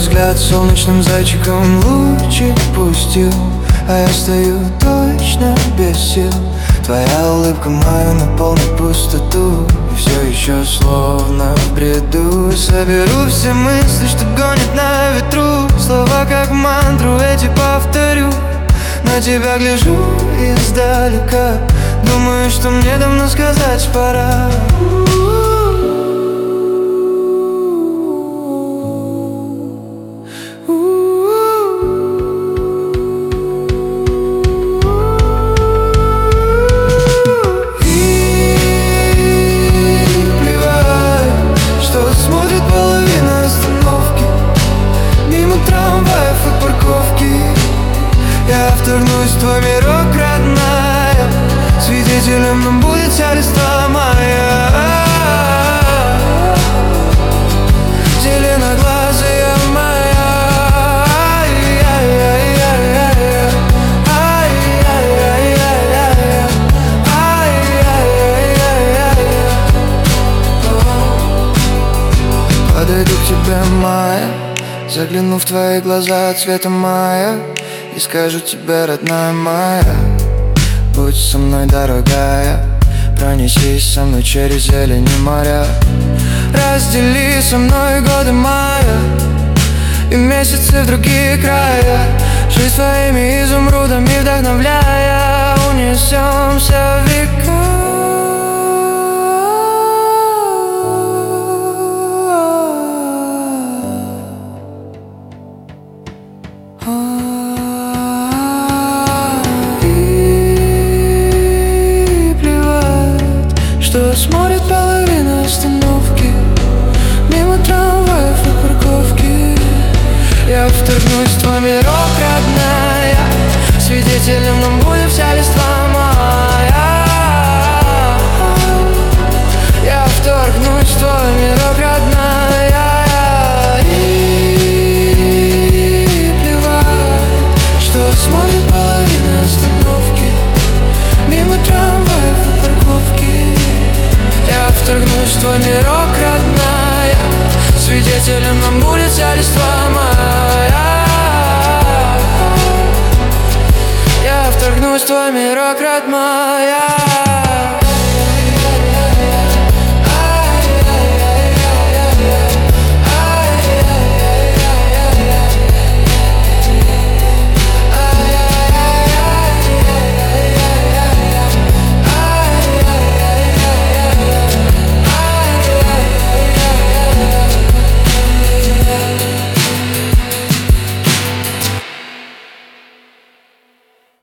взгляд солнечным зайчиком лучик пустил, а я стою точно без сил. Твоя улыбка мою наполнит пустоту, и все еще словно в бреду соберу все мысли, что гонят на ветру. Слова как мантру эти повторю. На тебя гляжу издалека, думаю, что мне давно сказать пора. Я вторгнусь в твой мирок, родная, свидетелем нам будет вся листва моя. Зеленоглазая моя. Подойду к тебе, Майя, загляну в твои глаза цвета мая и скажу тебе, родная моя, будь со мной, дорогая, пронесись со мной через зелени моря. Раздели со мной годы мая и месяцы в другие края. Жизнь твоими изумрудами вдохновляя, унесемся в века. Что смотрит половина остановки, мимо трамваев и парковки. Я вторгнусь в твой мирок, родная, свидетелем нам будет вся листва моя. Я вторгнусь в твой мирок, родная, и плевать, что смотрит половина остановки, мимо трамваев и парковки. Я вторгнусь в твой мирок, родная, свидетелем нам будет вся листва моя. Я вторгнусь в твой мирок, родная.